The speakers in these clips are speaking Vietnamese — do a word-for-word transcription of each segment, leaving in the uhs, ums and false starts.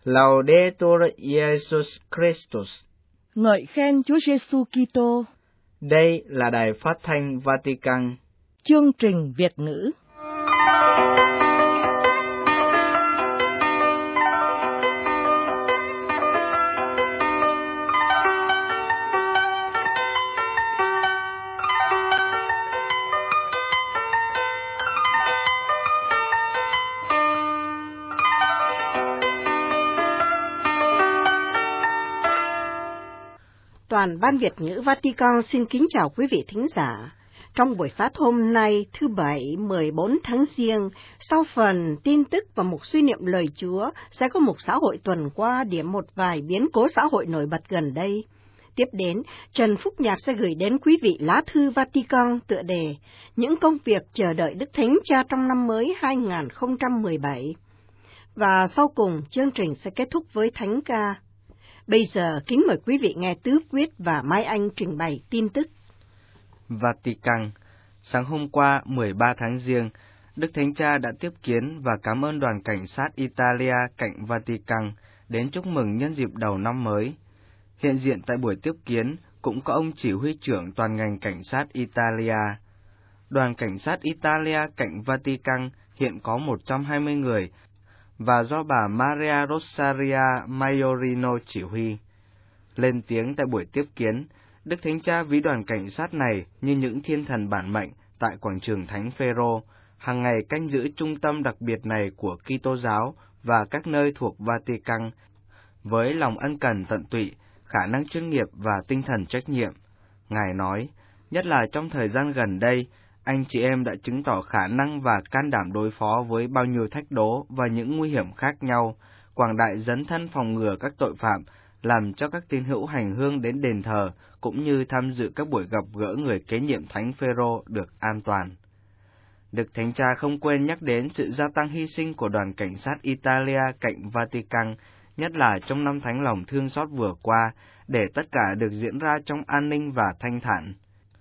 Laudetur Jesus Christus. Ngợi khen Chúa Giêsu Kitô. Đây là đài phát thanh Vatican. Chương trình Việt ngữ. Toàn ban Việt ngữ Vatican xin kính chào quý vị thính giả. Trong buổi phát hôm nay, thứ Bảy, mười bốn tháng Giêng, sau phần tin tức và mục suy niệm lời Chúa, sẽ có mục xã hội tuần qua điểm một vài biến cố xã hội nổi bật gần đây. Tiếp đến, Trần Phúc Nhạc sẽ gửi đến quý vị lá thư Vatican tựa đề Những công việc chờ đợi Đức Thánh Cha trong năm mới hai không một bảy. Và sau cùng, chương trình sẽ kết thúc với thánh ca. Bây giờ, kính mời quý vị nghe Tứ Quyết và Mai Anh trình bày tin tức. Vatican. Sáng hôm qua, mười ba tháng Giêng, Đức Thánh Cha đã tiếp kiến và cảm ơn đoàn cảnh sát Italia cạnh Vatican đến chúc mừng nhân dịp đầu năm mới. Hiện diện tại buổi tiếp kiến cũng có ông chỉ huy trưởng toàn ngành cảnh sát Italia. Đoàn cảnh sát Italia cạnh Vatican hiện có một trăm hai mươi người, và do bà Maria Rosaria Maiorino chỉ huy. Lên tiếng tại buổi tiếp kiến, Đức Thánh Cha ví đoàn cảnh sát này như những thiên thần bản mệnh tại quảng trường Thánh Phêrô, hàng ngày canh giữ trung tâm đặc biệt này của Kitô giáo và các nơi thuộc Vatican, với lòng ân cần tận tụy, khả năng chuyên nghiệp và tinh thần trách nhiệm. Ngài nói, nhất là trong thời gian gần đây, anh chị em đã chứng tỏ khả năng và can đảm đối phó với bao nhiêu thách đố và những nguy hiểm khác nhau, quảng đại dấn thân phòng ngừa các tội phạm, làm cho các tín hữu hành hương đến đền thờ, cũng như tham dự các buổi gặp gỡ người kế nhiệm Thánh Phêrô được an toàn. Đức Thánh Cha không quên nhắc đến sự gia tăng hy sinh của đoàn cảnh sát Italia cạnh Vatican, nhất là trong năm Thánh Lòng Thương Xót vừa qua, để tất cả được diễn ra trong an ninh và thanh thản.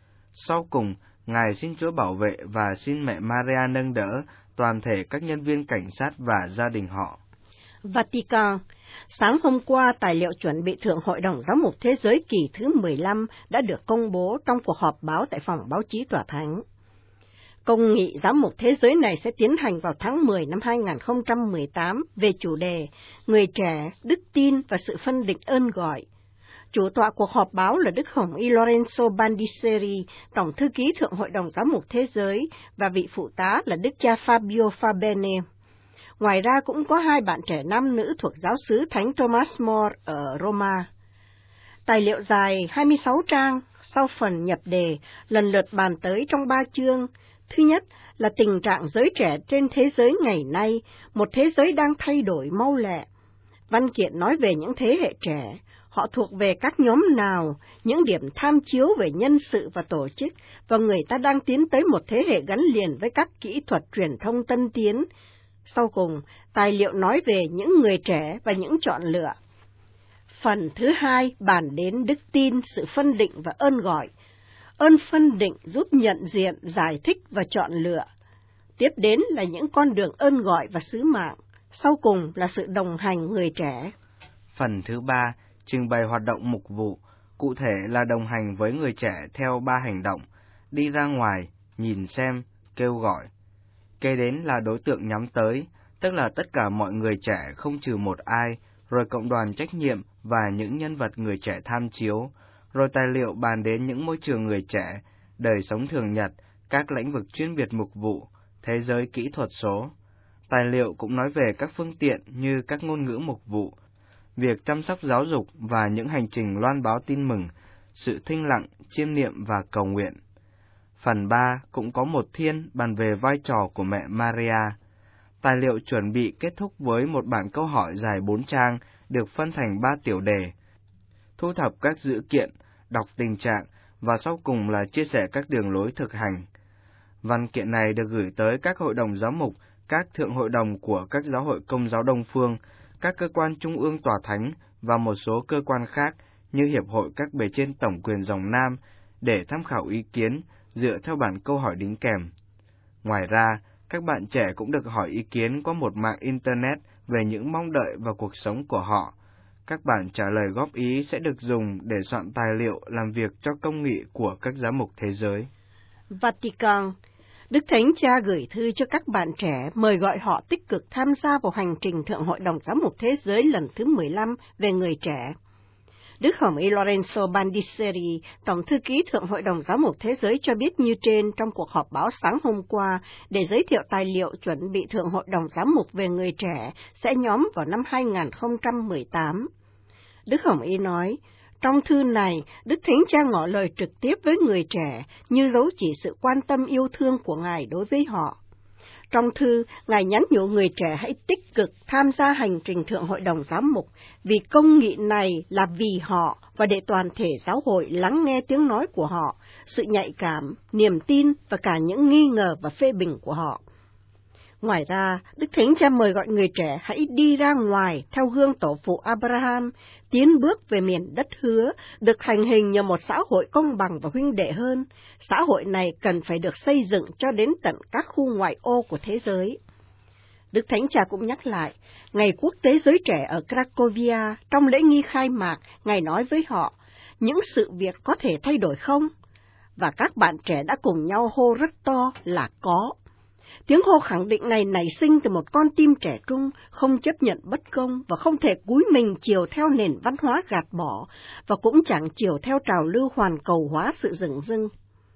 Sau cùng, Ngài xin Chúa bảo vệ và xin mẹ Maria nâng đỡ toàn thể các nhân viên cảnh sát và gia đình họ. Vatican. Sáng hôm qua, tài liệu chuẩn bị Thượng Hội đồng Giám mục Thế giới kỳ thứ mười lăm đã được công bố trong cuộc họp báo tại phòng báo chí Tòa Thánh. Công nghị Giám mục Thế giới này sẽ tiến hành vào tháng mười năm hai không một tám về chủ đề Người trẻ, đức tin và sự phân định ơn gọi. Chủ tọa cuộc họp báo là Đức Hồng Y Lorenzo Bandiceri, Tổng thư ký Thượng Hội đồng Giám mục Thế giới, và vị phụ tá là Đức cha Fabio Fabene. Ngoài ra cũng có hai bạn trẻ nam nữ thuộc giáo xứ Thánh Thomas More ở Roma. Tài liệu dài hai mươi sáu trang, sau phần nhập đề, lần lượt bàn tới trong ba chương. Thứ nhất là tình trạng giới trẻ trên thế giới ngày nay, một thế giới đang thay đổi mau lẹ. Văn kiện nói về những thế hệ trẻ, họ thuộc về các nhóm nào, những điểm tham chiếu về nhân sự và tổ chức, và người ta đang tiến tới một thế hệ gắn liền với các kỹ thuật truyền thông tân tiến. Sau cùng, tài liệu nói về những người trẻ và những chọn lựa. Phần thứ hai bàn đến đức tin, sự phân định và ơn gọi. Ơn phân định giúp nhận diện, giải thích và chọn lựa. Tiếp đến là những con đường ơn gọi và sứ mạng. Sau cùng là sự đồng hành người trẻ. Phần thứ ba trình bày hoạt động mục vụ, cụ thể là đồng hành với người trẻ theo ba hành động: đi ra ngoài, nhìn xem, kêu gọi. Kế đến là đối tượng nhắm tới, tức là tất cả mọi người trẻ không trừ một ai, rồi cộng đoàn trách nhiệm và những nhân vật người trẻ tham chiếu, rồi tài liệu bàn đến những môi trường người trẻ, đời sống thường nhật, các lĩnh vực chuyên biệt mục vụ, thế giới kỹ thuật số. Tài liệu cũng nói về các phương tiện như các ngôn ngữ mục vụ, việc chăm sóc giáo dục và những hành trình loan báo tin mừng, sự thinh lặng, chiêm niệm và cầu nguyện. Phần ba cũng có một thiên bàn về vai trò của mẹ Maria. Tài liệu chuẩn bị kết thúc với một bản câu hỏi dài bốn trang, được phân thành ba tiểu đề: thu thập các dữ kiện, đọc tình trạng, và sau cùng là chia sẻ các đường lối thực hành. Văn kiện này được gửi tới các hội đồng giám mục, các thượng hội đồng của các giáo hội Công giáo Đông phương, các cơ quan trung ương Tòa Thánh và một số cơ quan khác như Hiệp hội các bề trên Tổng quyền Dòng Nam, để tham khảo ý kiến dựa theo bản câu hỏi đính kèm. Ngoài ra, các bạn trẻ cũng được hỏi ý kiến qua một mạng Internet về những mong đợi và cuộc sống của họ. Các bản trả lời góp ý sẽ được dùng để soạn tài liệu làm việc cho công nghị của các giám mục thế giới. Vatican. Đức Thánh Cha gửi thư cho các bạn trẻ, mời gọi họ tích cực tham gia vào hành trình Thượng Hội đồng Giám mục Thế giới lần thứ mười lăm về người trẻ. Đức Hồng Y Lorenzo Bandiceri, Tổng thư ký Thượng Hội đồng Giám mục Thế giới cho biết như trên trong cuộc họp báo sáng hôm qua để giới thiệu tài liệu chuẩn bị Thượng Hội đồng Giám mục về người trẻ sẽ nhóm vào năm hai nghìn không trăm mười tám. Đức Hồng Y nói, trong thư này, Đức Thánh Cha ngỏ lời trực tiếp với người trẻ như dấu chỉ sự quan tâm yêu thương của Ngài đối với họ. Trong thư, Ngài nhắn nhủ người trẻ hãy tích cực tham gia hành trình Thượng Hội đồng Giám mục, vì công nghị này là vì họ và để toàn thể giáo hội lắng nghe tiếng nói của họ, sự nhạy cảm, niềm tin và cả những nghi ngờ và phê bình của họ. Ngoài ra, Đức Thánh Cha mời gọi người trẻ hãy đi ra ngoài theo gương tổ phụ Abraham, tiến bước về miền đất hứa, được hành hình nhờ một xã hội công bằng và huynh đệ hơn. Xã hội này cần phải được xây dựng cho đến tận các khu ngoại ô của thế giới. Đức Thánh Cha cũng nhắc lại, Ngày Quốc tế Giới Trẻ ở Cracovia, trong lễ nghi khai mạc, Ngài nói với họ, những sự việc có thể thay đổi không? Và các bạn trẻ đã cùng nhau hô rất to là có. Tiếng hô khẳng định này nảy sinh từ một con tim trẻ trung, không chấp nhận bất công và không thể cúi mình chiều theo nền văn hóa gạt bỏ, và cũng chẳng chiều theo trào lưu hoàn cầu hóa sự dửng dưng.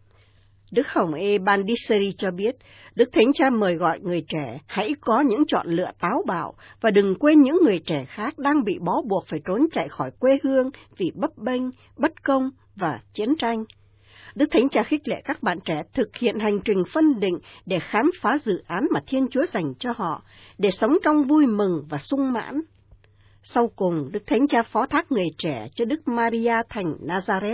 Đức Hồng Y Bandiceri cho biết, Đức Thánh Cha mời gọi người trẻ hãy có những chọn lựa táo bạo và đừng quên những người trẻ khác đang bị bó buộc phải trốn chạy khỏi quê hương vì bấp bênh, bất công và chiến tranh. Đức Thánh Cha khích lệ các bạn trẻ thực hiện hành trình phân định để khám phá dự án mà Thiên Chúa dành cho họ, để sống trong vui mừng và sung mãn. Sau cùng, Đức Thánh Cha phó thác người trẻ cho Đức Maria thành Nazareth.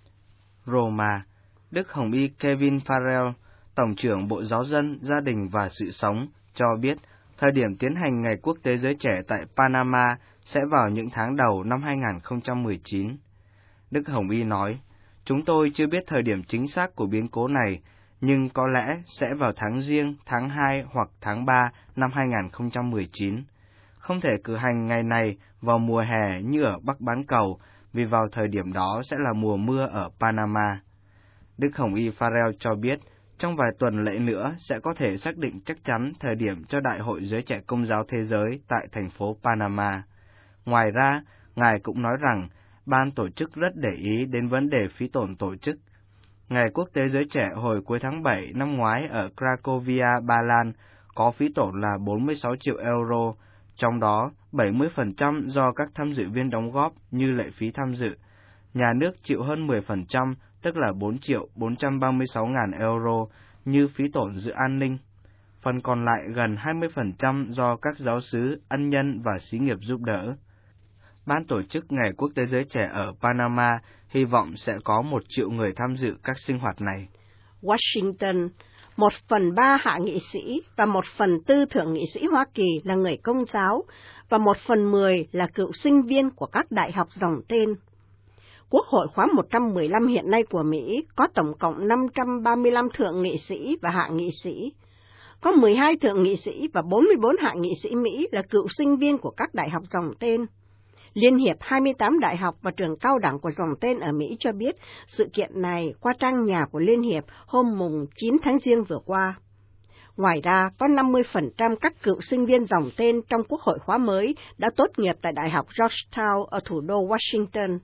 Roma, Đức Hồng Y Kevin Farrell, Tổng trưởng Bộ Giáo dân, Gia đình và Sự sống, cho biết thời điểm tiến hành Ngày Quốc tế Giới Trẻ tại Panama sẽ vào những tháng đầu năm hai nghìn không trăm mười chín. Đức Hồng Y nói, chúng tôi chưa biết thời điểm chính xác của biến cố này, nhưng có lẽ sẽ vào tháng Giêng, tháng hai hoặc tháng ba năm hai nghìn không trăm mười chín. Không thể cử hành ngày này vào mùa hè như ở Bắc bán cầu, vì vào thời điểm đó sẽ là mùa mưa ở Panama. Đức Hồng Y Farrell cho biết, trong vài tuần lễ nữa sẽ có thể xác định chắc chắn thời điểm cho Đại hội Giới Trẻ Công giáo Thế giới tại thành phố Panama. Ngoài ra, Ngài cũng nói rằng, ban tổ chức rất để ý đến vấn đề phí tổn tổ chức. Ngày Quốc tế Giới Trẻ hồi cuối tháng bảy năm ngoái ở Cracovia, Ba Lan, có phí tổn là bốn mươi sáu triệu euro, trong đó bảy mươi phần trăm do các tham dự viên đóng góp như lệ phí tham dự. Nhà nước chịu hơn mười phần trăm, tức là bốn triệu bốn trăm ba mươi sáu ngàn euro, như phí tổn dự an ninh. Phần còn lại gần hai mươi phần trăm do các giáo xứ, ân nhân và xí nghiệp giúp đỡ. Ban tổ chức Ngày Quốc tế Giới Trẻ ở Panama hy vọng sẽ có một triệu người tham dự các sinh hoạt này. Washington, một phần ba hạ nghị sĩ và một phần tư thượng nghị sĩ Hoa Kỳ là người Công giáo, và một phần mười là cựu sinh viên của các đại học dòng tên. Quốc hội khóa một trăm mười lăm hiện nay của Mỹ có tổng cộng năm trăm ba mươi lăm thượng nghị sĩ và hạ nghị sĩ. Có mười hai thượng nghị sĩ và bốn mươi bốn hạ nghị sĩ Mỹ là cựu sinh viên của các đại học dòng tên. Liên hiệp hai mươi tám đại học và trường cao đẳng của dòng tên ở Mỹ cho biết sự kiện này qua trang nhà của Liên hiệp hôm mùng chín tháng Giêng vừa qua. Ngoài ra, có năm mươi phần trăm các cựu sinh viên dòng tên trong Quốc hội khóa mới đã tốt nghiệp tại Đại học Georgetown ở thủ đô Washington.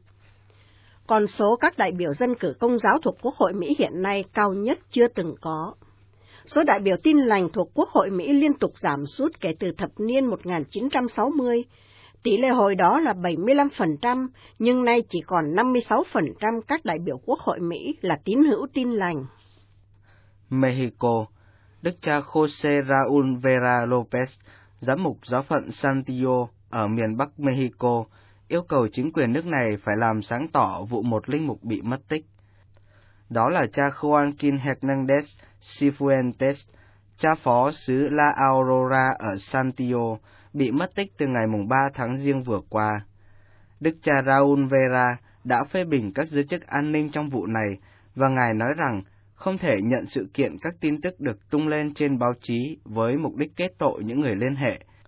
Con số các đại biểu dân cử Công giáo thuộc Quốc hội Mỹ hiện nay cao nhất chưa từng có. Số đại biểu Tin lành thuộc Quốc hội Mỹ liên tục giảm sút kể từ thập niên một nghìn chín trăm sáu mươi. Tỷ lệ hồi đó là bảy mươi lăm phần trăm, nhưng nay chỉ còn năm mươi sáu phần trăm các đại biểu Quốc hội Mỹ là tín hữu Tin lành. Mexico, Đức cha José Raúl Vera López, giám mục giáo phận Saltillo ở miền Bắc Mexico, yêu cầu chính quyền nước này phải làm sáng tỏ vụ một linh mục bị mất tích. Đó là cha Joaquín Hernández Cifuentes, cha phó xứ La Aurora ở Saltillo, bị mất tích từ ngày ba tháng Giêng vừa qua. Đức cha Raúl Vera đã phê bình các giới chức an ninh trong vụ này, và Ngài nói rằng không thể nhận sự kiện các tin tức được tung lên trên báo chí với mục đích kết tội những người liên hệ.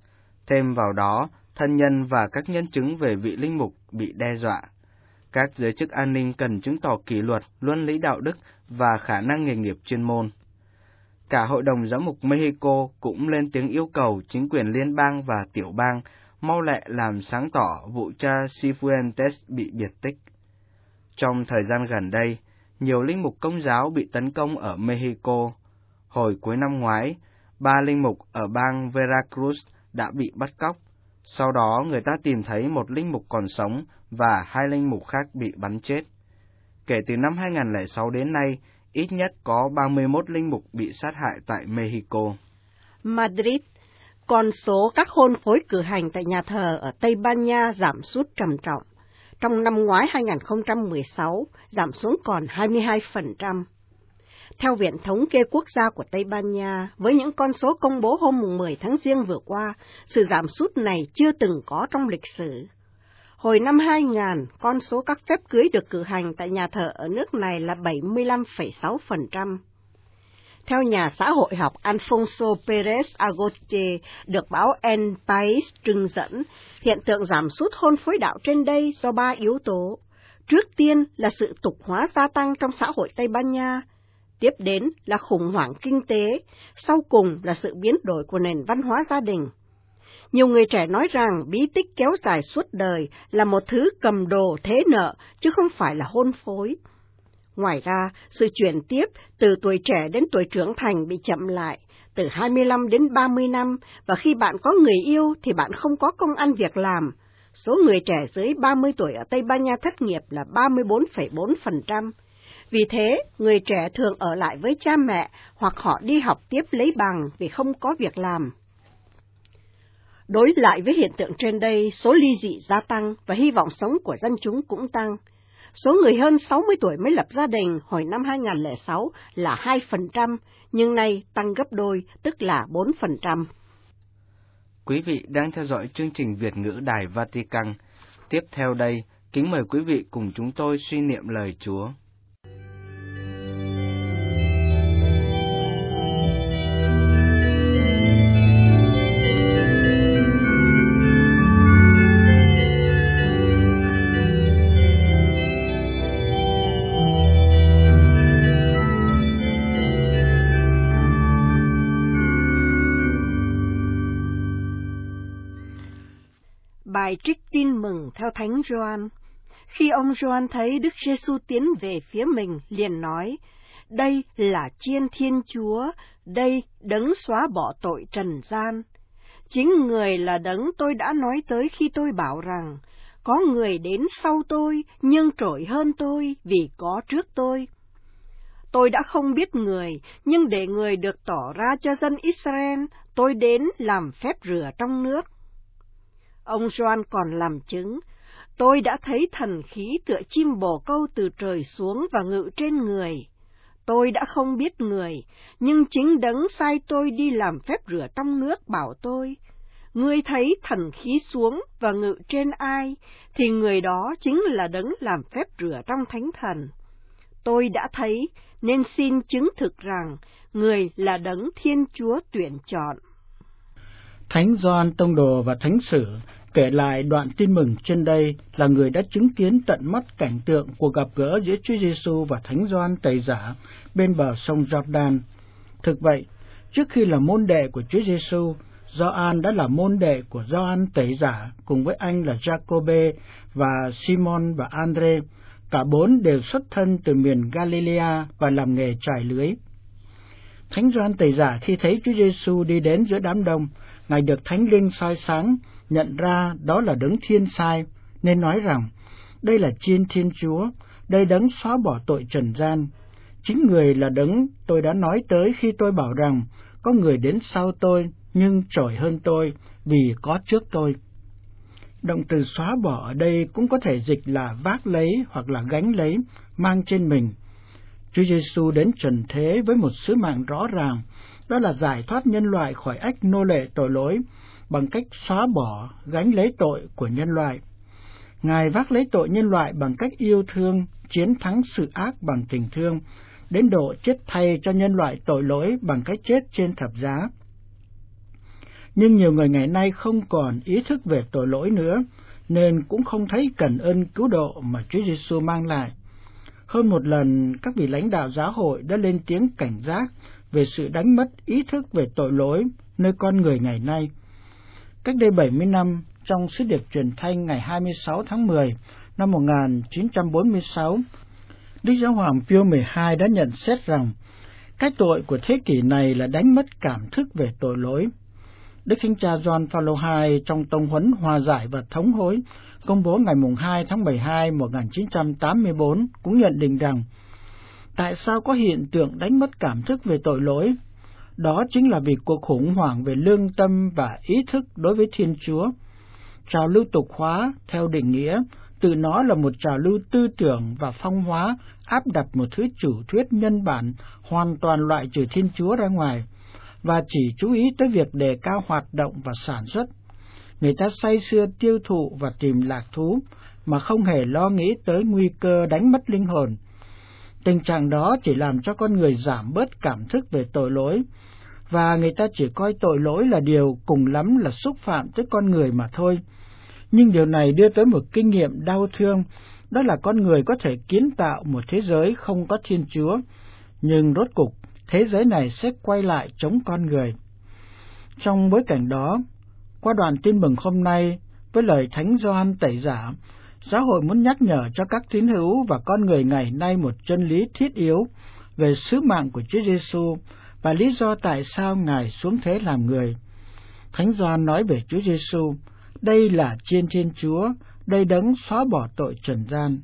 Thêm vào đó, thân nhân và các nhân chứng về vị linh mục bị đe dọa. Các giới chức an ninh cần chứng tỏ kỷ luật, luân lý đạo đức và khả năng nghề nghiệp chuyên môn. Cả Hội đồng Giám mục Mexico cũng lên tiếng yêu cầu chính quyền liên bang và tiểu bang mau lẹ làm sáng tỏ vụ cha Cifuentes bị biệt tích. Trong thời gian gần đây, nhiều linh mục Công giáo bị tấn công ở Mexico. Hồi cuối năm ngoái, ba linh mục ở bang Veracruz đã bị bắt cóc. Sau đó người ta tìm thấy một linh mục còn sống và hai linh mục khác bị bắn chết. Kể từ năm hai nghìn không trăm lẻ sáu đến nay, ít nhất có ba mươi mốt linh mục bị sát hại tại Mexico. Madrid, con số các hôn phối cử hành tại nhà thờ ở Tây Ban Nha giảm sút trầm trọng. Trong năm ngoái hai nghìn không trăm mười sáu, giảm xuống còn hai mươi hai phần trăm. Theo Viện Thống kê Quốc gia của Tây Ban Nha, với những con số công bố hôm mười tháng Giêng vừa qua, sự giảm sút này chưa từng có trong lịch sử. Hồi năm hai nghìn, con số các phép cưới được cử hành tại nhà thờ ở nước này là bảy mươi lăm phẩy sáu phần trăm. Theo nhà xã hội học Alfonso Pérez Agoche, được báo El País trưng dẫn, hiện tượng giảm sút hôn phối đạo trên đây do ba yếu tố. Trước tiên là sự tục hóa gia tăng trong xã hội Tây Ban Nha, tiếp đến là khủng hoảng kinh tế, sau cùng là sự biến đổi của nền văn hóa gia đình. Nhiều người trẻ nói rằng bí tích kéo dài suốt đời là một thứ cầm đồ thế nợ, chứ không phải là hôn phối. Ngoài ra, sự chuyển tiếp từ tuổi trẻ đến tuổi trưởng thành bị chậm lại, từ hai mươi lăm đến ba mươi năm, và khi bạn có người yêu thì bạn không có công ăn việc làm. Số người trẻ dưới ba mươi tuổi ở Tây Ban Nha thất nghiệp là ba mươi bốn phẩy bốn phần trăm. Vì thế, người trẻ thường ở lại với cha mẹ hoặc họ đi học tiếp lấy bằng vì không có việc làm. Đối lại với hiện tượng trên đây, số ly dị gia tăng và hy vọng sống của dân chúng cũng tăng. Số người hơn sáu mươi tuổi mới lập gia đình hồi năm hai nghìn không trăm lẻ sáu là hai phần trăm, nhưng nay tăng gấp đôi, tức là bốn phần trăm. Quý vị đang theo dõi chương trình Việt ngữ Đài Vatican. Tiếp theo đây, kính mời quý vị cùng chúng tôi suy niệm lời Chúa. Bài trích tin mừng theo Thánh Gioan. Khi ông Gioan thấy Đức Giêsu tiến về phía mình, liền nói: "Đây là Chiên Thiên Chúa, đây đấng xóa bỏ tội trần gian. Chính người là đấng tôi đã nói tới khi tôi bảo rằng, có người đến sau tôi nhưng trội hơn tôi vì có trước tôi. Tôi đã không biết người, nhưng để người được tỏ ra cho dân Israel, tôi đến làm phép rửa trong nước." Ông Gioan còn làm chứng: "Tôi đã thấy thần khí tựa chim bồ câu từ trời xuống và ngự trên người. Tôi đã không biết người, nhưng chính đấng sai tôi đi làm phép rửa trong nước bảo tôi: ngươi thấy thần khí xuống và ngự trên ai, thì người đó chính là đấng làm phép rửa trong thánh thần. Tôi đã thấy, nên xin chứng thực rằng người là đấng Thiên Chúa tuyển chọn." Thánh Gioan Tông Đồ và Thánh Sử kể lại đoạn tin mừng trên đây là người đã chứng kiến tận mắt cảnh tượng cuộc gặp gỡ giữa Chúa Giêsu và Thánh Gioan Tẩy Giả bên bờ sông Jordan. Thực vậy, trước khi là môn đệ của Chúa Giêsu, Gioan đã là môn đệ của Gioan Tẩy Giả cùng với anh là Giacôbê và Simon và Andre. Cả bốn đều xuất thân từ miền Galilea và làm nghề trải lưới. Thánh Gioan Tẩy Giả khi thấy Chúa Giêsu đi đến giữa đám đông, Ngài được Thánh Linh soi sáng, nhận ra đó là đấng thiên sai, nên nói rằng: "Đây là Chiên Thiên Chúa, đây đấng xóa bỏ tội trần gian. Chính người là đấng tôi đã nói tới khi tôi bảo rằng, có người đến sau tôi, nhưng trội hơn tôi, vì có trước tôi." Động từ xóa bỏ ở đây cũng có thể dịch là vác lấy hoặc là gánh lấy, mang trên mình. Chúa Giêsu đến trần thế với một sứ mạng rõ ràng, đó là giải thoát nhân loại khỏi ách nô lệ tội lỗi bằng cách xóa bỏ, gánh lấy tội của nhân loại. Ngài vác lấy tội nhân loại bằng cách yêu thương, chiến thắng sự ác bằng tình thương, đến độ chết thay cho nhân loại tội lỗi bằng cách chết trên thập giá. nhưng nhiều người ngày nay không còn ý thức về tội lỗi nữa, nên cũng không thấy cần ơn cứu độ mà Chúa Giêsu mang lại. Hơn một lần, các vị lãnh đạo giáo hội đã lên tiếng cảnh giác về sự đánh mất ý thức về tội lỗi nơi con người ngày nay. Cách đây bảy mươi năm, trong sứ điệp truyền thanh ngày hai mươi sáu tháng mười năm một nghìn chín trăm bốn mươi sáu, Đức Giáo hoàng Pio mười hai đã nhận xét rằng cái tội của thế kỷ này là đánh mất cảm thức về tội lỗi. Đức Thánh Cha Gioan Phaolô đệ nhị trong tông huấn hòa giải và thống hối công bố ngày hai tháng mười hai năm một nghìn chín trăm tám mươi tư cũng nhận định rằng tại sao có hiện tượng đánh mất cảm thức về tội lỗi? Đó chính là vì cuộc khủng hoảng về lương tâm và ý thức đối với Thiên Chúa. Trào lưu tục hóa, theo định nghĩa, tự nó là một trào lưu tư tưởng và phong hóa áp đặt một thứ chủ thuyết nhân bản hoàn toàn loại trừ Thiên Chúa ra ngoài, và chỉ chú ý tới việc đề cao hoạt động và sản xuất. Người ta say sưa tiêu thụ và tìm lạc thú, mà không hề lo nghĩ tới nguy cơ đánh mất linh hồn. Tình trạng đó chỉ làm cho con người giảm bớt cảm thức về tội lỗi, và người ta chỉ coi tội lỗi là điều cùng lắm là xúc phạm tới con người mà thôi. Nhưng điều này đưa tới một kinh nghiệm đau thương, đó là con người có thể kiến tạo một thế giới không có Thiên Chúa, nhưng rốt cục thế giới này sẽ quay lại chống con người. Trong bối cảnh đó, qua đoạn tin mừng hôm nay, với lời Thánh Gioan Tẩy Giả, giáo hội muốn nhắc nhở cho các tín hữu và con người ngày nay một chân lý thiết yếu về sứ mạng của Chúa Giêsu và lý do tại sao Ngài xuống thế làm người. Thánh Gioan nói về Chúa Giêsu, đây là Chiên Thiên Chúa, đây đấng xóa bỏ tội trần gian.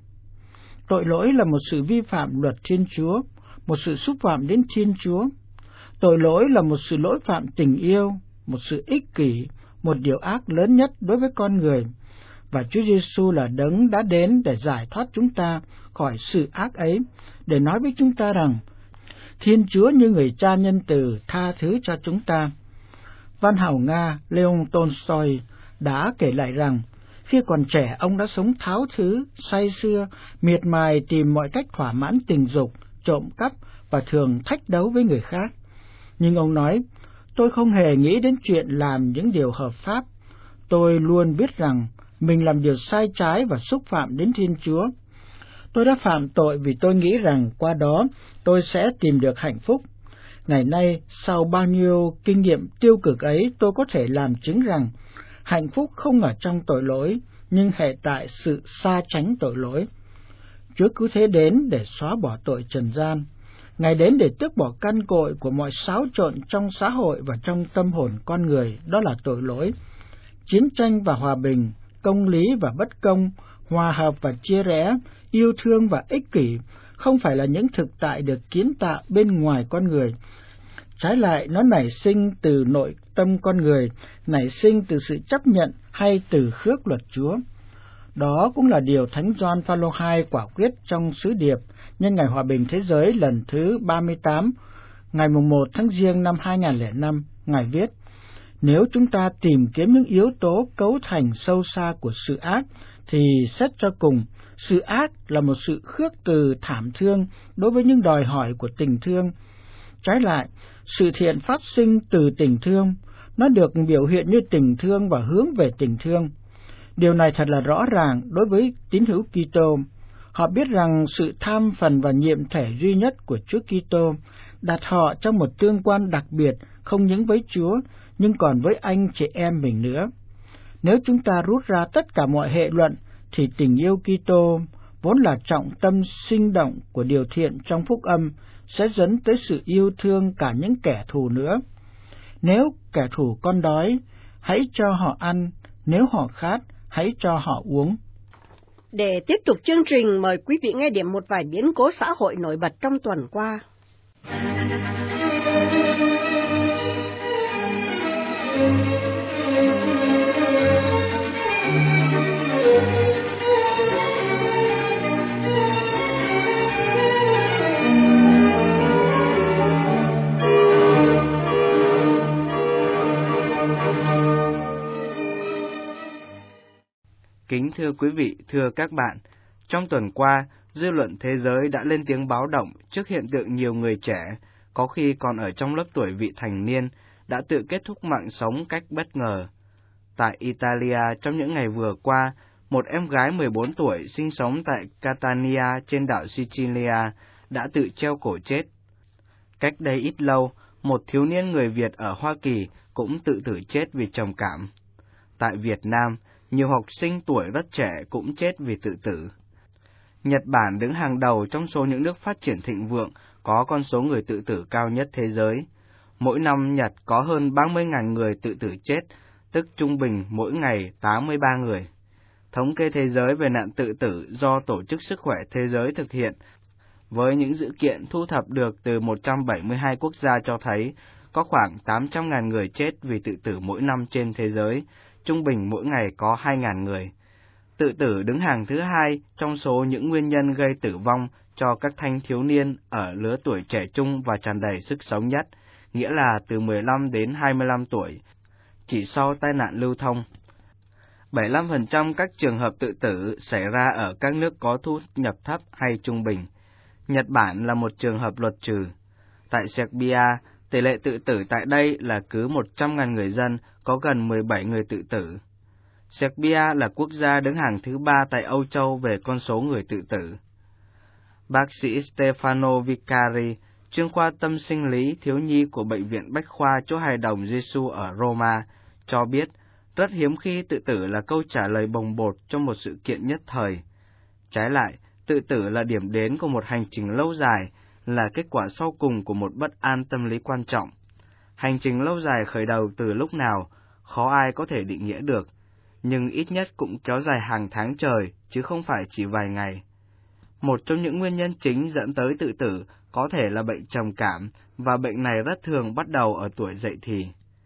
Tội lỗi là một sự vi phạm luật Thiên Chúa, một sự xúc phạm đến Thiên Chúa. Tội lỗi là một sự lỗi phạm tình yêu, một sự ích kỷ, một điều ác lớn nhất đối với con người. Và Chúa Giêsu là đấng đã đến để giải thoát chúng ta khỏi sự ác ấy, để nói với chúng ta rằng Thiên Chúa như người cha nhân từ tha thứ cho chúng ta. Văn hào Nga Leon Tolstoy đã kể lại rằng khi còn trẻ ông đã sống tháo thứ, say sưa, miệt mài tìm mọi cách thỏa mãn tình dục, trộm cắp và thường thách đấu với người khác. Nhưng ông nói, tôi không hề nghĩ đến chuyện làm những điều hợp pháp. Tôi luôn biết rằng mình làm điều sai trái và xúc phạm đến Thiên Chúa. Tôi đã phạm tội vì tôi nghĩ rằng qua đó tôi sẽ tìm được hạnh phúc. Ngày nay, sau bao nhiêu kinh nghiệm tiêu cực ấy, tôi có thể làm chứng rằng hạnh phúc không ở trong tội lỗi, nhưng hệ tại sự xa tránh tội lỗi. Chúa cứu thế đến để xóa bỏ tội trần gian. Ngài đến để tước bỏ căn cội của mọi xáo trộn trong xã hội và trong tâm hồn con người, đó là tội lỗi. Chiến tranh và hòa bình, công lý và bất công, hòa hợp và chia rẽ, yêu thương và ích kỷ không phải là những thực tại được kiến tạo bên ngoài con người. Trái lại, nó nảy sinh từ nội tâm con người, nảy sinh từ sự chấp nhận hay từ khước luật Chúa. Đó cũng là điều Thánh Gioan Phaolô đệ nhị quả quyết trong sứ điệp nhân ngày hòa bình thế giới lần thứ ba mươi tám, ngày mùng một tháng Giêng năm hai nghìn lẻ năm. Ngài viết, nếu chúng ta tìm kiếm những yếu tố cấu thành sâu xa của sự ác, thì xét cho cùng, sự ác là một sự khước từ thảm thương đối với những đòi hỏi của tình thương. Trái lại, sự thiện phát sinh từ tình thương, nó được biểu hiện như tình thương và hướng về tình thương. Điều này thật là rõ ràng đối với tín hữu Kitô. Họ biết rằng sự tham phần và nhiệm thể duy nhất của Chúa Kitô đặt họ trong một tương quan đặc biệt không những với Chúa, nhưng còn với anh chị em mình nữa. Nếu chúng ta rút ra tất cả mọi hệ luận, thì tình yêu Kitô, vốn là trọng tâm sinh động của điều thiện trong phúc âm, sẽ dẫn tới sự yêu thương cả những kẻ thù nữa. Nếu kẻ thù con đói, hãy cho họ ăn, nếu họ khát, hãy cho họ uống. Để tiếp tục chương trình, mời quý vị nghe điểm một vài biến cố xã hội nổi bật trong tuần qua. Kính thưa quý vị, thưa các bạn, trong tuần qua, dư luận thế giới đã lên tiếng báo động trước hiện tượng nhiều người trẻ, có khi còn ở trong lớp tuổi vị thành niên, đã tự kết thúc mạng sống cách bất ngờ. Tại Italia, trong những ngày vừa qua, một em gái mười bốn tuổi sinh sống tại Catania trên đảo Sicilia đã tự treo cổ chết. Cách đây ít lâu, một thiếu niên người Việt ở Hoa Kỳ cũng tự tử chết vì trầm cảm. Tại Việt Nam, nhiều học sinh tuổi rất trẻ cũng chết vì tự tử. Nhật Bản đứng hàng đầu trong số những nước phát triển thịnh vượng có con số người tự tử cao nhất thế giới. Mỗi năm Nhật có hơn ba mươi nghìn người tự tử chết, tức trung bình mỗi ngày tám mươi ba người. Thống kê thế giới về nạn tự tử do Tổ chức Sức khỏe Thế giới thực hiện, với những dữ kiện thu thập được từ một trăm bảy mươi hai quốc gia cho thấy có khoảng tám trăm nghìn người chết vì tự tử mỗi năm trên thế giới, trung bình mỗi ngày có hai nghìn người. Tự tử đứng hàng thứ hai trong số những nguyên nhân gây tử vong cho các thanh thiếu niên ở lứa tuổi trẻ trung và tràn đầy sức sống nhất, nghĩa là từ mười lăm đến hai mươi lăm tuổi, chỉ sau tai nạn lưu thông. bảy mươi lăm phần trăm các trường hợp tự tử xảy ra ở các nước có thu nhập thấp hay trung bình. Nhật Bản là một trường hợp luật trừ. Tại Serbia, tỷ lệ tự tử tại đây là cứ một trăm nghìn người dân có gần mười bảy người tự tử. Serbia là quốc gia đứng hàng thứ ba tại Âu Châu về con số người tự tử. Bác sĩ Stefano Vicari, chuyên khoa tâm sinh lý thiếu nhi của Bệnh viện Bách khoa Chúa Hài Đồng Giêsu ở Roma, cho biết rất hiếm khi tự tử là câu trả lời bồng bột trong một sự kiện nhất thời. Trái lại, tự tử là điểm đến của một hành trình lâu dài, là kết quả sau cùng của một bất an tâm lý quan trọng. Hành trình lâu dài khởi đầu từ lúc nào, khó ai có thể định nghĩa được, nhưng ít nhất cũng kéo dài hàng tháng trời, chứ không phải chỉ vài ngày. Một trong những nguyên nhân chính dẫn tới tự tử có thể là bệnh trầm cảm, và bệnh này rất thường bắt đầu ở tuổi dậy thì.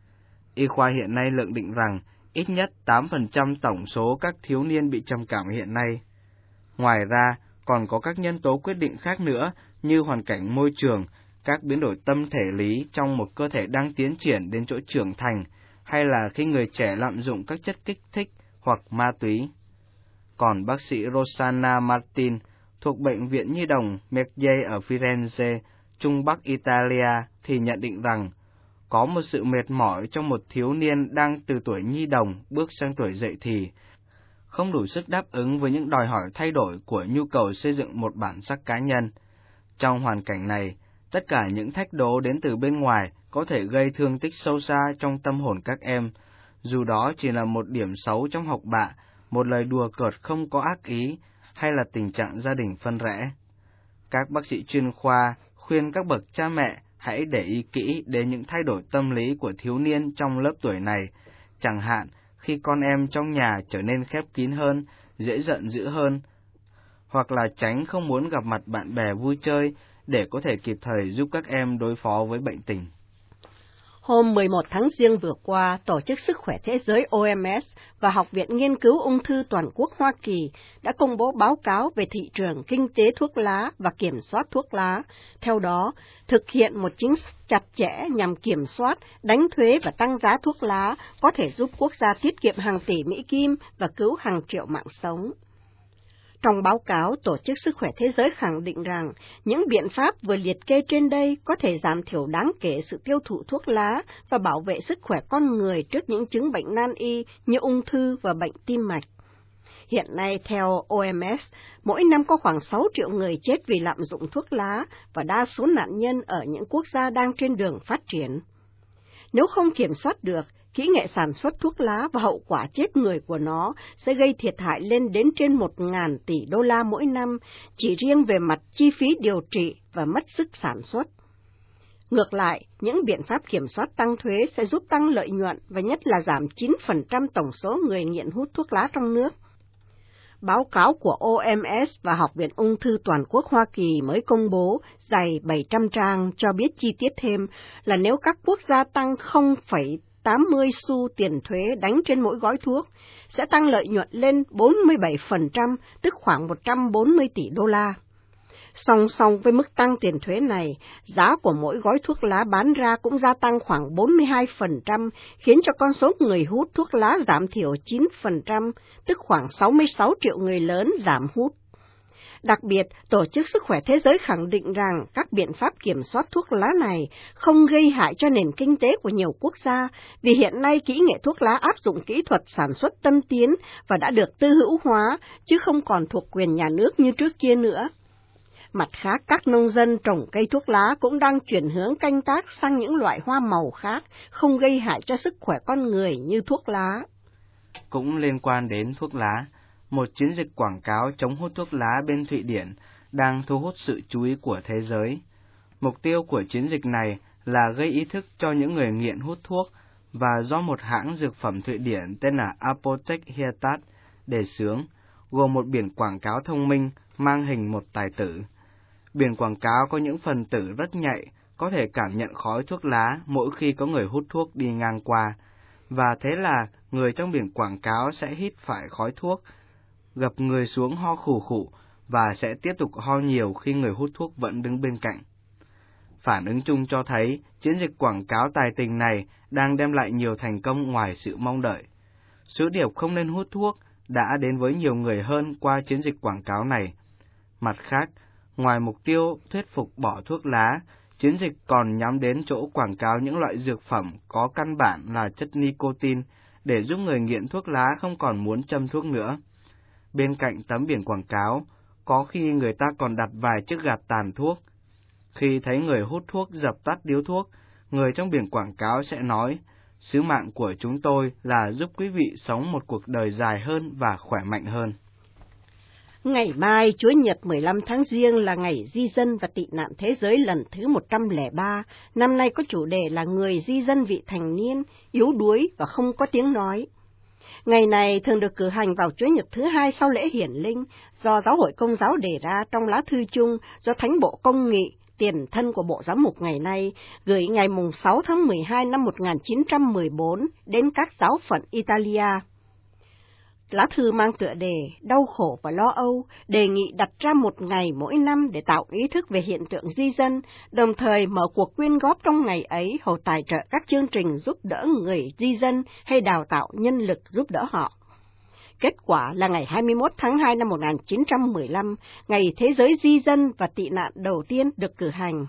Y khoa hiện nay lượng định rằng ít nhất tám phần trăm tổng số các thiếu niên bị trầm cảm hiện nay. Ngoài ra, còn có các nhân tố quyết định khác nữa như hoàn cảnh môi trường, các biến đổi tâm thể lý trong một cơ thể đang tiến triển đến chỗ trưởng thành, hay là khi người trẻ lạm dụng các chất kích thích hoặc ma túy. Còn bác sĩ Rosanna Martin thuộc Bệnh viện Nhi đồng Meggiai ở Firenze, Trung Bắc Italia thì nhận định rằng có một sự mệt mỏi trong một thiếu niên đang từ tuổi nhi đồng bước sang tuổi dậy thì, không đủ sức đáp ứng với những đòi hỏi thay đổi của nhu cầu xây dựng một bản sắc cá nhân. Trong hoàn cảnh này, tất cả những thách đố đến từ bên ngoài có thể gây thương tích sâu xa trong tâm hồn các em, dù đó chỉ là một điểm xấu trong học bạ, một lời đùa cợt không có ác ý, hay là tình trạng gia đình phân rẽ. Các bác sĩ chuyên khoa khuyên các bậc cha mẹ hãy để ý kỹ đến những thay đổi tâm lý của thiếu niên trong lớp tuổi này, chẳng hạn khi con em trong nhà trở nên khép kín hơn, dễ giận dữ hơn, hoặc là tránh không muốn gặp mặt bạn bè vui chơi để có thể kịp thời giúp các em đối phó với bệnh tình. Hôm mười một tháng Giêng vừa qua, Tổ chức Sức khỏe Thế giới O M S và Học viện Nghiên cứu Ung thư Toàn quốc Hoa Kỳ đã công bố báo cáo về thị trường kinh tế thuốc lá và kiểm soát thuốc lá. Theo đó, thực hiện một chính sách chặt chẽ nhằm kiểm soát, đánh thuế và tăng giá thuốc lá có thể giúp quốc gia tiết kiệm hàng tỷ Mỹ Kim và cứu hàng triệu mạng sống. Trong báo cáo, Tổ chức Sức khỏe Thế giới khẳng định rằng những biện pháp vừa liệt kê trên đây có thể giảm thiểu đáng kể sự tiêu thụ thuốc lá và bảo vệ sức khỏe con người trước những chứng bệnh nan y như ung thư và bệnh tim mạch. Hiện nay, theo O M S, mỗi năm có khoảng sáu triệu người chết vì lạm dụng thuốc lá và đa số nạn nhân ở những quốc gia đang trên đường phát triển. Nếu không kiểm soát được, kỹ nghệ sản xuất thuốc lá và hậu quả chết người của nó sẽ gây thiệt hại lên đến trên một nghìn tỷ đô la mỗi năm, chỉ riêng về mặt chi phí điều trị và mất sức sản xuất. Ngược lại, những biện pháp kiểm soát tăng thuế sẽ giúp tăng lợi nhuận và nhất là giảm chín phần trăm tổng số người nghiện hút thuốc lá trong nước. Báo cáo của O M S và Học viện Ung thư Toàn quốc Hoa Kỳ mới công bố, dày bảy trăm trang, cho biết chi tiết thêm là nếu các quốc gia tăng không phẩy tám mươi xu tiền thuế đánh trên mỗi gói thuốc, sẽ tăng lợi nhuận lên bốn mươi bảy phần trăm, tức khoảng một trăm bốn mươi tỷ đô la. Song song với mức tăng tiền thuế này, giá của mỗi gói thuốc lá bán ra cũng gia tăng khoảng bốn mươi hai phần trăm, khiến cho con số người hút thuốc lá giảm thiểu chín phần trăm, tức khoảng sáu mươi sáu triệu người lớn giảm hút. Đặc biệt, Tổ chức Sức khỏe Thế giới khẳng định rằng các biện pháp kiểm soát thuốc lá này không gây hại cho nền kinh tế của nhiều quốc gia, vì hiện nay kỹ nghệ thuốc lá áp dụng kỹ thuật sản xuất tân tiến và đã được tư hữu hóa, chứ không còn thuộc quyền nhà nước như trước kia nữa. Mặt khác, các nông dân trồng cây thuốc lá cũng đang chuyển hướng canh tác sang những loại hoa màu khác, không gây hại cho sức khỏe con người như thuốc lá. Cũng liên quan đến thuốc lá, một chiến dịch quảng cáo chống hút thuốc lá bên Thụy Điển đang thu hút sự chú ý của thế giới. Mục tiêu của chiến dịch này là gây ý thức cho những người nghiện hút thuốc và do một hãng dược phẩm Thụy Điển tên là Apotheketas đề xướng, gồm một biển quảng cáo thông minh mang hình một tài tử. Biển quảng cáo có những phần tử rất nhạy, có thể cảm nhận khói thuốc lá mỗi khi có người hút thuốc đi ngang qua, và thế là người trong biển quảng cáo sẽ hít phải khói thuốc, gập người xuống ho khù khụ và sẽ tiếp tục ho nhiều khi người hút thuốc vẫn đứng bên cạnh. Phản ứng chung cho thấy chiến dịch quảng cáo tài tình này đang đem lại nhiều thành công ngoài sự mong đợi. Sứ điệp không nên hút thuốc đã đến với nhiều người hơn qua chiến dịch quảng cáo này. Mặt khác, ngoài mục tiêu thuyết phục bỏ thuốc lá, chiến dịch còn nhắm đến chỗ quảng cáo những loại dược phẩm có căn bản là chất nicotine để giúp người nghiện thuốc lá không còn muốn châm thuốc nữa. Bên cạnh tấm biển quảng cáo, có khi người ta còn đặt vài chiếc gạt tàn thuốc. Khi thấy người hút thuốc dập tắt điếu thuốc, người trong biển quảng cáo sẽ nói, sứ mạng của chúng tôi là giúp quý vị sống một cuộc đời dài hơn và khỏe mạnh hơn. Ngày mai, Chúa Nhật mười lăm tháng Giêng là ngày di dân và tị nạn thế giới lần thứ một trăm lẻ ba. Năm nay có chủ đề là người di dân vị thành niên, yếu đuối và không có tiếng nói. Ngày này thường được cử hành vào Chúa Nhật thứ hai sau lễ hiển linh, do Giáo hội Công giáo đề ra trong lá thư chung do Thánh bộ Công nghị, tiền thân của Bộ Giám mục ngày nay, gửi ngày sáu tháng mười hai năm một nghìn chín trăm mười bốn đến các giáo phận Italia. Lá thư mang tựa đề Đau khổ và lo âu, đề nghị đặt ra một ngày mỗi năm để tạo ý thức về hiện tượng di dân, đồng thời mở cuộc quyên góp trong ngày ấy hầu tài trợ các chương trình giúp đỡ người di dân hay đào tạo nhân lực giúp đỡ họ. Kết quả là ngày hai mươi mốt tháng hai năm một nghìn chín trăm mười lăm, ngày Thế giới di dân và tị nạn đầu tiên được cử hành.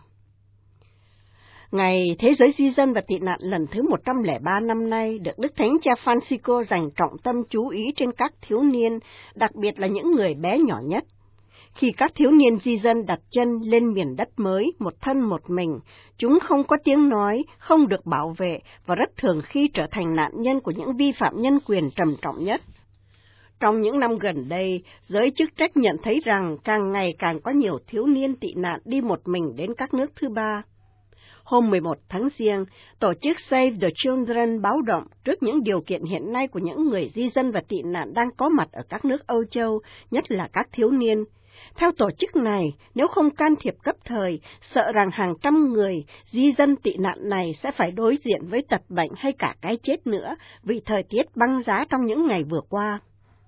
Ngày Thế giới di dân và tị nạn lần thứ một trăm lẻ ba năm nay được Đức Thánh Cha Francisco dành trọng tâm chú ý trên các thiếu niên, đặc biệt là những người bé nhỏ nhất. Khi các thiếu niên di dân đặt chân lên miền đất mới, một thân một mình, chúng không có tiếng nói, không được bảo vệ và rất thường khi trở thành nạn nhân của những vi phạm nhân quyền trầm trọng nhất. Trong những năm gần đây, giới chức trách nhận thấy rằng càng ngày càng có nhiều thiếu niên tị nạn đi một mình đến các nước thứ ba. Hôm mười một tháng Giêng, tổ chức Save the Children báo động trước những điều kiện hiện nay của những người di dân và tị nạn đang có mặt ở các nước Âu Châu, nhất là các thiếu niên. Theo tổ chức này, nếu không can thiệp cấp thời, sợ rằng hàng trăm người di dân tị nạn này sẽ phải đối diện với tật bệnh hay cả cái chết nữa vì thời tiết băng giá trong những ngày vừa qua.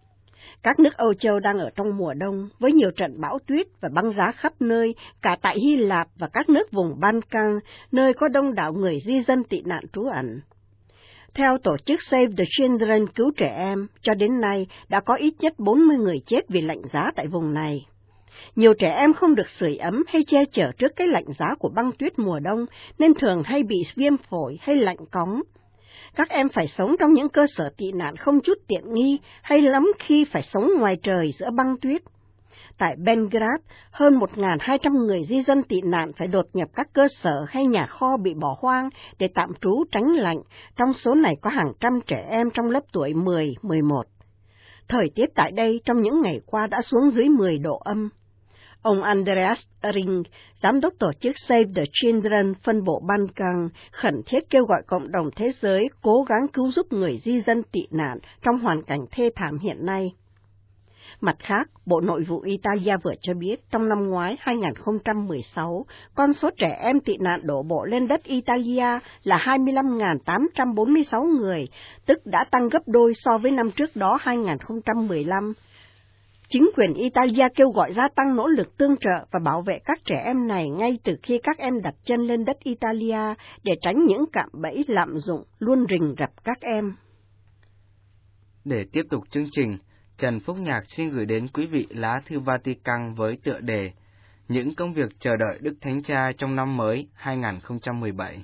Các nước Âu Châu đang ở trong mùa đông, với nhiều trận bão tuyết và băng giá khắp nơi, cả tại Hy Lạp và các nước vùng Ban-căng, nơi có đông đảo người di dân tị nạn trú ẩn. Theo tổ chức Save the Children cứu trẻ em, cho đến nay đã có ít nhất bốn mươi người chết vì lạnh giá tại vùng này. Nhiều trẻ em không được sưởi ấm hay che chở trước cái lạnh giá của băng tuyết mùa đông, nên thường hay bị viêm phổi hay lạnh cóng. Các em phải sống trong những cơ sở tị nạn không chút tiện nghi, hay lắm khi phải sống ngoài trời giữa băng tuyết. Tại Belgrade, hơn một nghìn hai trăm người di dân tị nạn phải đột nhập các cơ sở hay nhà kho bị bỏ hoang để tạm trú tránh lạnh, trong số này có hàng trăm trẻ em trong lớp tuổi mười, mười một. Thời tiết tại đây trong những ngày qua đã xuống dưới mười độ âm. Ông Andreas Ring, giám đốc tổ chức Save the Children phân bộ Ban-căng, khẩn thiết kêu gọi cộng đồng thế giới cố gắng cứu giúp người di dân tị nạn trong hoàn cảnh thê thảm hiện nay. Mặt khác, Bộ Nội vụ Italia vừa cho biết trong năm ngoái hai nghìn không trăm mười sáu, con số trẻ em tị nạn đổ bộ lên đất Italia là hai mươi lăm nghìn tám trăm bốn mươi sáu người, tức đã tăng gấp đôi so với năm trước đó hai nghìn không trăm mười lăm. Chính quyền Italia kêu gọi gia tăng nỗ lực tương trợ và bảo vệ các trẻ em này ngay từ khi các em đặt chân lên đất Italia để tránh những cạm bẫy lạm dụng luôn rình rập các em. Để tiếp tục chương trình, Trần Phúc Nhạc xin gửi đến quý vị lá thư Vatican với tựa đề Những công việc chờ đợi Đức Thánh Cha trong năm mới hai không một bảy.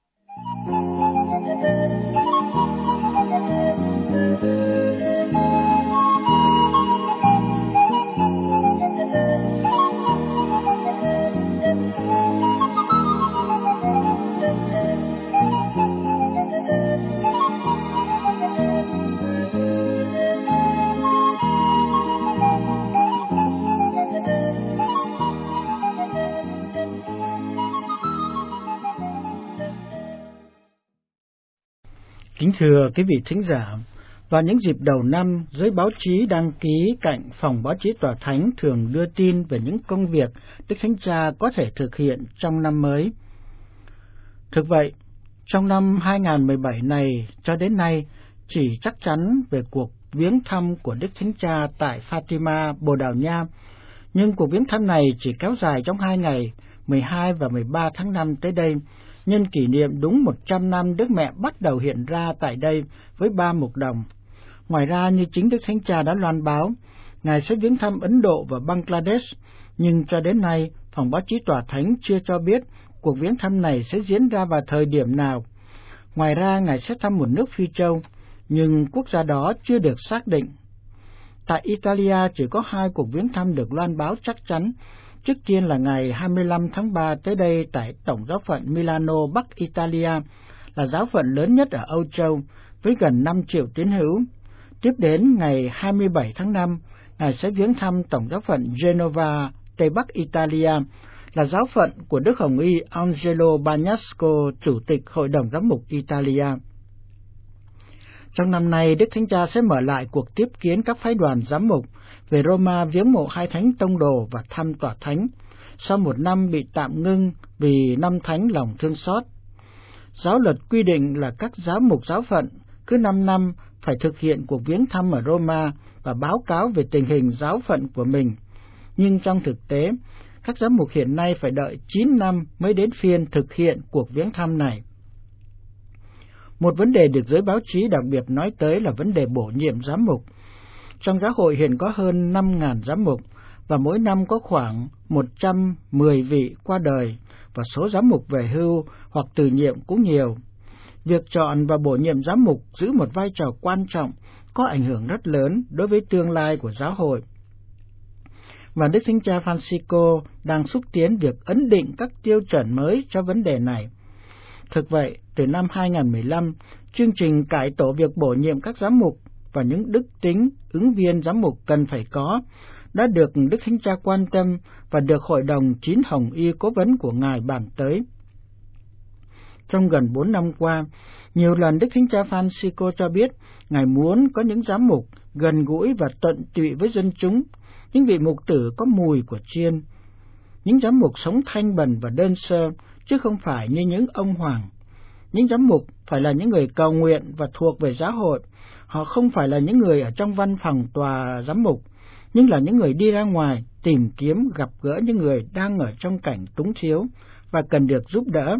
Kính thưa quý vị thính giả, vào những dịp đầu năm, giới báo chí đăng ký cạnh phòng báo chí Tòa Thánh thường đưa tin về những công việc Đức Thánh Cha có thể thực hiện trong năm mới. Thực vậy, trong năm hai không một bảy này cho đến nay, chỉ chắc chắn về cuộc viếng thăm của Đức Thánh Cha tại Fatima, Bồ Đào Nha, nhưng cuộc viếng thăm này chỉ kéo dài trong hai ngày, mười hai và mười ba tháng năm tới đây, nhân kỷ niệm đúng một trăm năm Đức Mẹ bắt đầu hiện ra tại đây với ba mục đồng. Ngoài ra, như chính Đức Thánh Cha đã loan báo, Ngài sẽ viếng thăm Ấn Độ và Bangladesh, nhưng cho đến nay, phòng báo chí Tòa Thánh chưa cho biết cuộc viếng thăm này sẽ diễn ra vào thời điểm nào. Ngoài ra, Ngài sẽ thăm một nước Phi Châu, nhưng quốc gia đó chưa được xác định. Tại Italia chỉ có hai cuộc viếng thăm được loan báo chắc chắn. Trước tiên là ngày hai mươi lăm tháng ba tới đây tại Tổng giáo phận Milano, Bắc Italia, là giáo phận lớn nhất ở Âu Châu, với gần năm triệu tín hữu. Tiếp đến ngày hai mươi bảy tháng năm, Ngài sẽ viếng thăm Tổng giáo phận Genova, Tây Bắc Italia, là giáo phận của Đức Hồng Y Angelo Bagnasco, Chủ tịch Hội đồng Giám mục Italia. Trong năm nay, Đức Thánh Cha sẽ mở lại cuộc tiếp kiến các phái đoàn giám mục về Roma viếng mộ hai thánh tông đồ và thăm Tòa Thánh, sau một năm bị tạm ngưng vì năm thánh lòng thương xót. Giáo luật quy định là các giám mục giáo phận cứ năm năm phải thực hiện cuộc viếng thăm ở Roma và báo cáo về tình hình giáo phận của mình. Nhưng trong thực tế, các giám mục hiện nay phải đợi chín năm mới đến phiên thực hiện cuộc viếng thăm này. Một vấn đề được giới báo chí đặc biệt nói tới là vấn đề bổ nhiệm giám mục. Trong giáo hội hiện có hơn năm nghìn giám mục, và mỗi năm có khoảng một trăm mười vị qua đời, và số giám mục về hưu hoặc từ nhiệm cũng nhiều. Việc chọn và bổ nhiệm giám mục giữ một vai trò quan trọng, có ảnh hưởng rất lớn đối với tương lai của giáo hội. Và Đức Thánh Cha Francisco đang xúc tiến việc ấn định các tiêu chuẩn mới cho vấn đề này. Thực vậy, từ năm hai không một lăm, chương trình cải tổ việc bổ nhiệm các giám mục và những đức tính ứng viên giám mục cần phải có đã được Đức Thánh Cha quan tâm và được Hội đồng Chín Hồng Y cố vấn của Ngài bàn tới. Trong gần bốn năm qua, nhiều lần Đức Thánh Cha Francisco cho biết Ngài muốn có những giám mục gần gũi và tận tụy với dân chúng, những vị mục tử có mùi của chiên, những giám mục sống thanh bần và đơn sơ, chứ không phải như những ông hoàng. Những giám mục phải là những người cầu nguyện và thuộc về giáo hội. Họ không phải là những người ở trong văn phòng tòa giám mục, nhưng là những người đi ra ngoài tìm kiếm gặp gỡ những người đang ở trong cảnh túng thiếu và cần được giúp đỡ.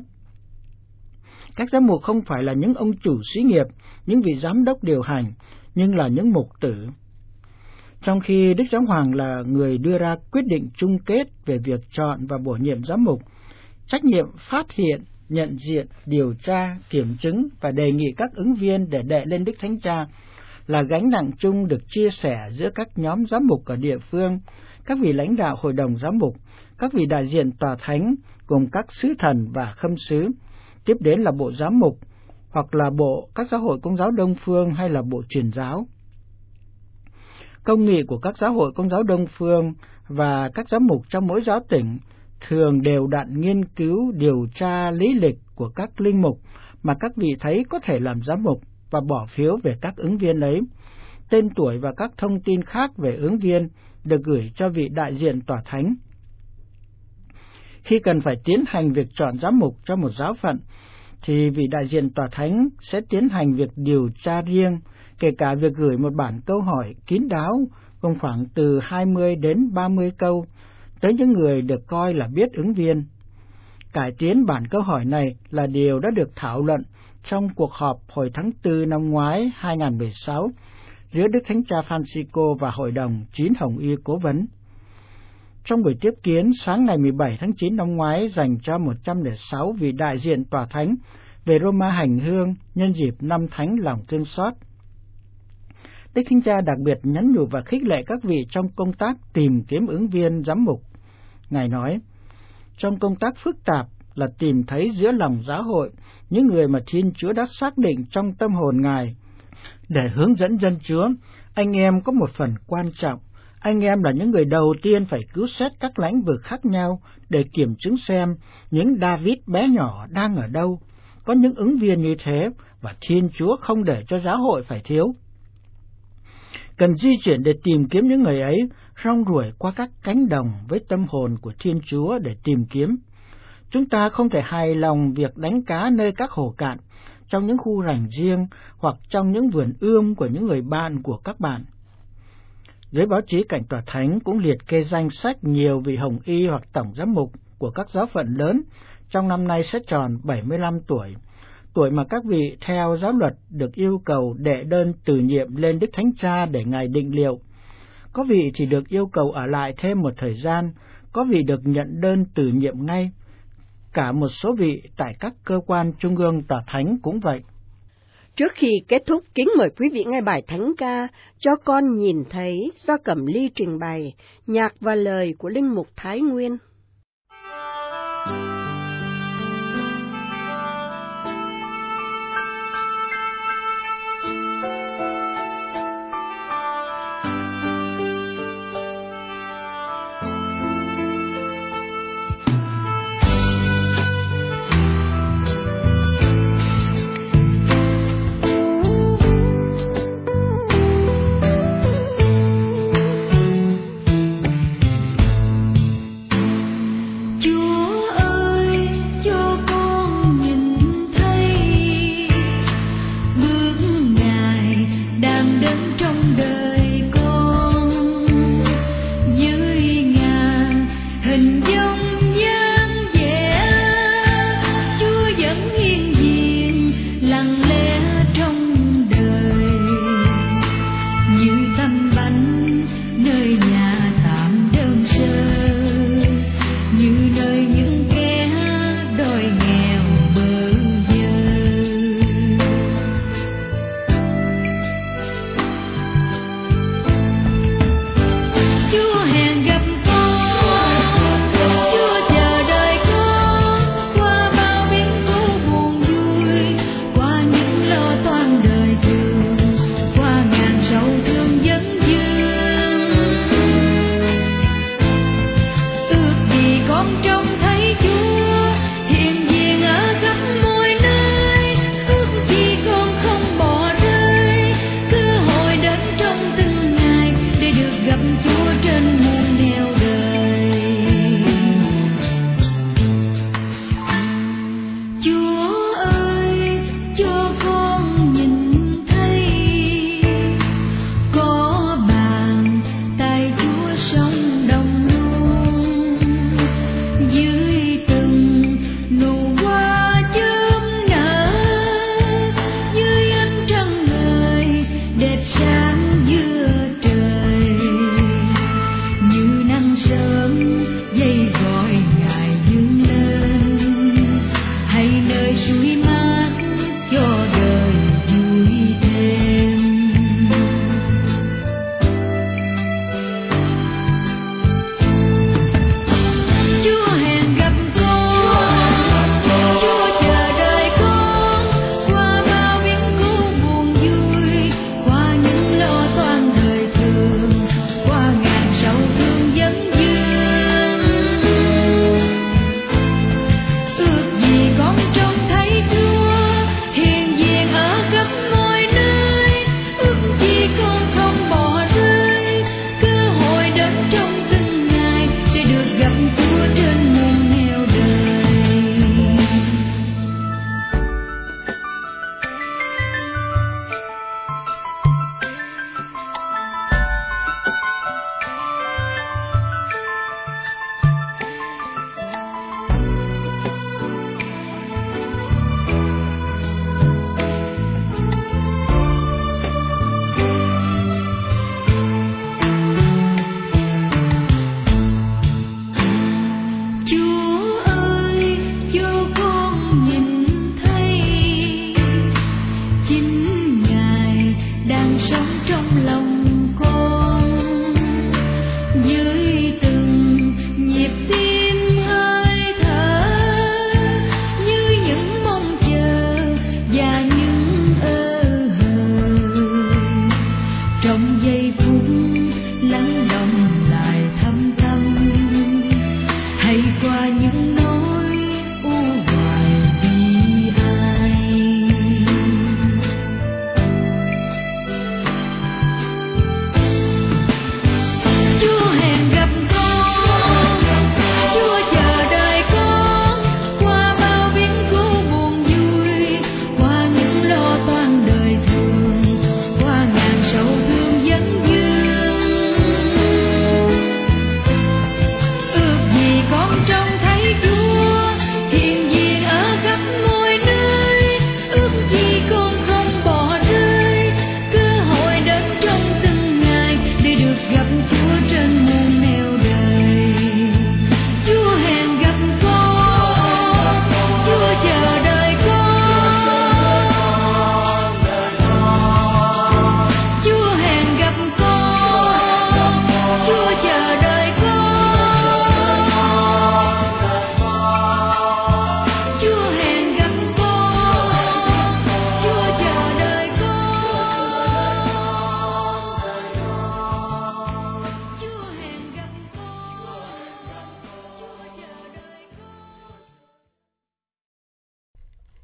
Các giám mục không phải là những ông chủ xí nghiệp, những vị giám đốc điều hành, nhưng là những mục tử. Trong khi Đức Giáo Hoàng là người đưa ra quyết định chung kết về việc chọn và bổ nhiệm giám mục, trách nhiệm phát hiện, nhận diện, điều tra, kiểm chứng và đề nghị các ứng viên để đệ lên Đức Thánh Cha là gánh nặng chung được chia sẻ giữa các nhóm giám mục ở địa phương, các vị lãnh đạo hội đồng giám mục, các vị đại diện tòa thánh cùng các sứ thần và khâm sứ, tiếp đến là bộ giám mục hoặc là bộ các giáo hội Công giáo Đông phương hay là bộ truyền giáo. Công nghị của các giáo hội Công giáo Đông phương và các giám mục trong mỗi giáo tỉnh thường đều đặn nghiên cứu điều tra lý lịch của các linh mục mà các vị thấy có thể làm giám mục và bỏ phiếu về các ứng viên ấy. Tên tuổi và các thông tin khác về ứng viên được gửi cho vị đại diện tòa thánh. Khi cần phải tiến hành việc chọn giám mục cho một giáo phận, thì vị đại diện tòa thánh sẽ tiến hành việc điều tra riêng, kể cả việc gửi một bản câu hỏi kín đáo gồm khoảng từ hai mươi đến ba mươi câu tới những người được coi là biết ứng viên. Cải tiến bản câu hỏi này là điều đã được thảo luận trong cuộc họp hồi tháng tư năm ngoái hai không một sáu, giữa Đức Thánh Cha Francisco và Hội đồng Chín Hồng Y Cố vấn. Trong buổi tiếp kiến sáng ngày mười bảy tháng chín năm ngoái dành cho một trăm lẻ sáu vị đại diện tòa thánh về Roma hành hương nhân dịp năm thánh lòng thương xót, Đức Thánh Cha đặc biệt nhắn nhủ và khích lệ các vị trong công tác tìm kiếm ứng viên giám mục. Ngài nói, trong công tác phức tạp là tìm thấy giữa lòng giáo hội những người mà Thiên Chúa đã xác định trong tâm hồn Ngài để hướng dẫn dân Chúa. Anh em có một phần quan trọng. Anh em là những người đầu tiên phải cứu xét các lĩnh vực khác nhau để kiểm chứng xem những David bé nhỏ đang ở đâu. Có những ứng viên như thế và Thiên Chúa không để cho giáo hội phải thiếu. Cần di chuyển để tìm kiếm những người ấy, rong ruổi qua các cánh đồng với tâm hồn của Thiên Chúa để tìm kiếm. Chúng ta không thể hài lòng việc đánh cá nơi các hồ cạn, trong những khu rảnh riêng hoặc trong những vườn ươm của những người bạn của các bạn. Giới báo chí cạnh tòa thánh cũng liệt kê danh sách nhiều vị hồng y hoặc tổng giám mục của các giáo phận lớn trong năm nay sẽ tròn bảy mươi lăm tuổi, tuổi mà các vị theo giáo luật được yêu cầu đệ đơn từ nhiệm lên Đức Thánh Cha để Ngài định liệu. Có vị thì được yêu cầu ở lại thêm một thời gian, có vị được nhận đơn từ nhiệm ngay. Cả một số vị tại các cơ quan trung ương tòa thánh cũng vậy. Trước khi kết thúc, kính mời quý vị nghe bài thánh ca Cho Con Nhìn Thấy do Cẩm Ly trình bày, nhạc và lời của Linh Mục Thái Nguyên.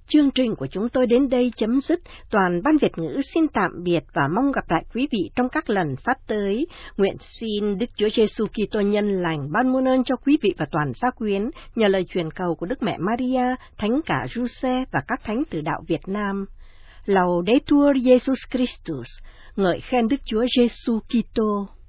Chương trình của chúng tôi đến đây chấm dứt. Toàn Ban Việt ngữ xin tạm biệt và mong gặp lại quý vị trong các lần phát tới. Nguyện xin Đức Chúa Giêsu Kitô nhân lành ban muôn ơn cho quý vị và toàn gia quyến nhờ lời truyền cầu của Đức Mẹ Maria, Thánh cả Giuse và các thánh tử đạo Việt Nam. Laudetur Jesus Christus, ngợi khen Đức Chúa Giêsu Kitô.